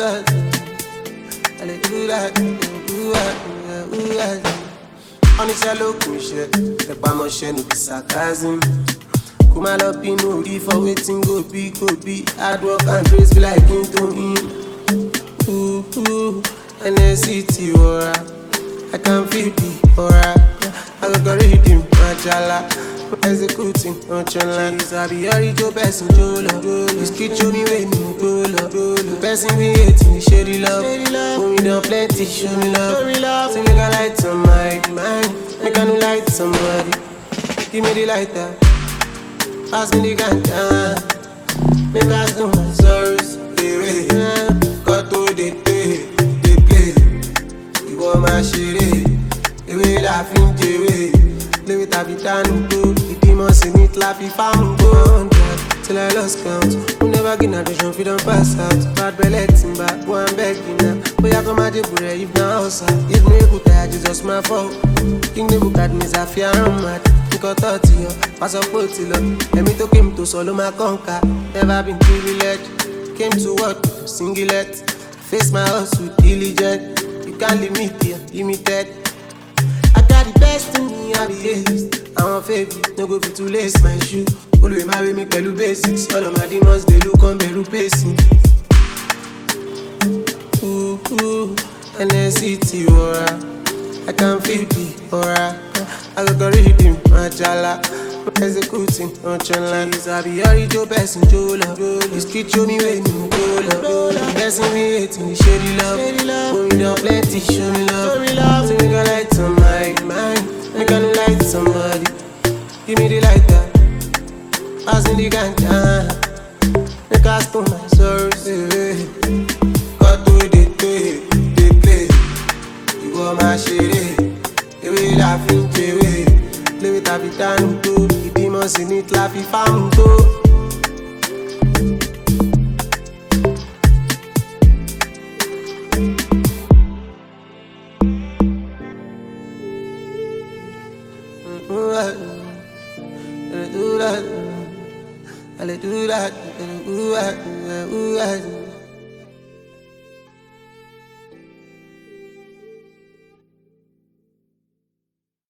Oníṣẹ́ ló kù iṣẹ́, ẹ̀pàmọ́ṣẹ́ no be sarcasm. Kò má lọ bínú orí for wetin go be. Hard work and praise be like into him. NSCT wọra, I can feel the aura. I go read him, Majala. Executing on channel. Sabi orijo person jolo. This kid show me when you go low. The person we hating, he share the love. When we done plenty, show me love. So make a light on my mind. Make a new light somebody. Give me the lighter. Pass me the ganja. Make us do my sorrows. Got to the play. You want my shit. The way laughing, the way. Play with Abidanu go. The demons in it, laugh if I'm go. Till I lost count. Who never get narration, if you don't pass out. Bad belly, timber, go and begging now. But I come at the bure, if now outside. If me good, I just my fault. King the book at me, I fear I'm mad. Got 30, pass up till let me to came to solo my conquer. Never been privileged. Came to work, singlet. Face my house with diligence. You can't leave me here, limited. I got the best in me, I be haste. I'm a favorite, no go be too lace my shoe. Always marry me, pelu basics. All of my demons, they look on Beru pacing. NSCT wọra, I can feel the aura. I go read him, Majala. Executing on channel. Sabi orijo person jolo. This kid show me when you go low. The person we hating, he share the love. When we done plenty, show me love. So make a light on my mind. Make a new light somebody. Give me the lighter. Pass me the ganja. Make us put my sorrows away. Got to the play. You want my shit. The way laughing, the way. Play with Abidanu go. The demons in it, laugh if I'm go. I do that.